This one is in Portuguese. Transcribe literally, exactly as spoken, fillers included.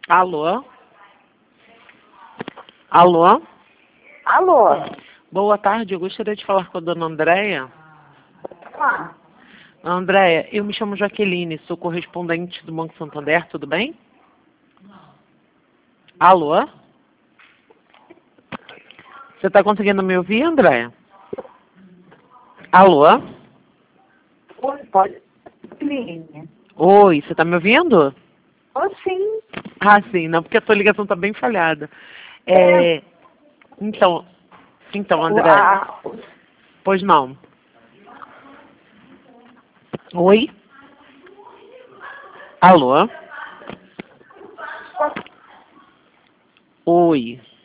Alô? Alô? Alô? Boa tarde, eu gostaria de falar com a dona Andréia. Ah, Andréia, eu me chamo Jaqueline, sou correspondente do Banco Santander, tudo bem? Alô? Você está conseguindo me ouvir, Andréia? Alô? oi, pode. Linha. Oi, você está me ouvindo? Oh, sim. Ah, sim, não, porque a tua ligação está bem falhada. É, então, então, O, Andréia, a, pois não. Oi? Alô? Oi.